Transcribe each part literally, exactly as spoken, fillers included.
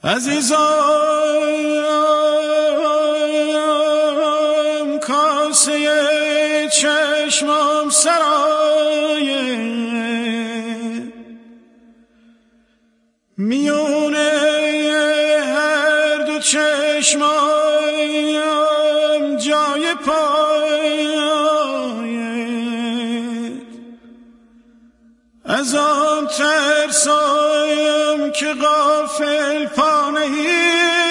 عزیزم کاسه چشمم سرایه میونه هر دو چشمم جای پایه از آن ترسایم که غافل پا نهی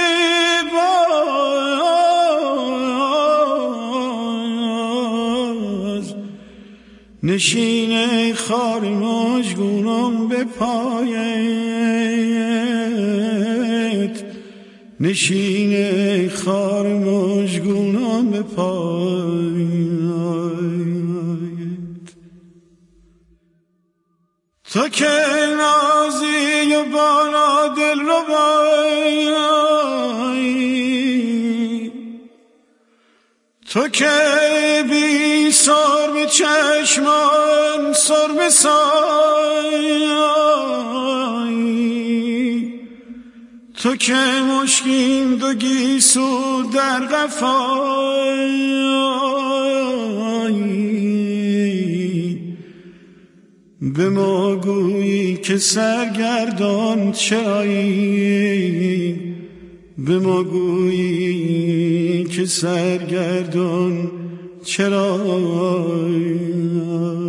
باز نشینه خار مژگونم به پایت نشینه خار مژگونم به پایت تو که نازی و بالا دل رو بایی تو که بی سرب چشمان سرب سایی تو که مشکین دو گیسو در قفایی به ما گویی که سرگردان چرایی به ما گویی که سرگردان چرایی